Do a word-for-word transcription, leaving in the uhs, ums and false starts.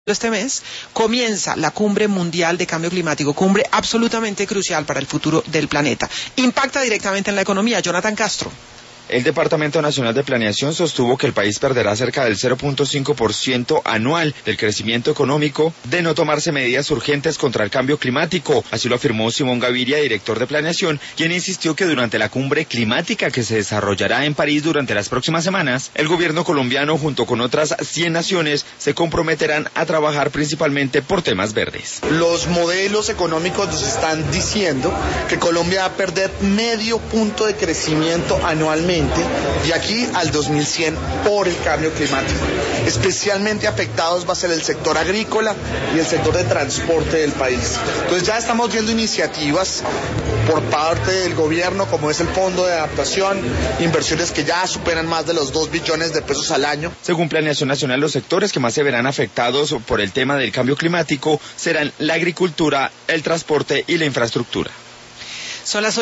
Este mes comienza la cumbre mundial de cambio climático, cumbre absolutamente crucial para el futuro del planeta. Impacta directamente en la economía. Jonathan Castro. El Departamento Nacional de Planeación sostuvo que el país perderá cerca del cero punto cinco por ciento anual del crecimiento económico de no tomarse medidas urgentes contra el cambio climático. Así lo afirmó Simón Gaviria, director de Planeación, quien insistió que durante la cumbre climática que se desarrollará en París durante las próximas semanas, el gobierno colombiano junto con otras cien naciones se comprometerán a trabajar principalmente por temas verdes. Los modelos económicos nos están diciendo que Colombia va a perder medio punto de crecimiento anualmente de aquí al dos mil cien por el cambio climático. Especialmente afectados va a ser el sector agrícola y el sector de transporte del país. Entonces ya estamos viendo iniciativas por parte del gobierno, como es el Fondo de Adaptación, inversiones que ya superan más de los dos billones de pesos al año. Según Planeación Nacional, los sectores que más se verán afectados por el tema del cambio climático serán la agricultura, el transporte y la infraestructura. Son las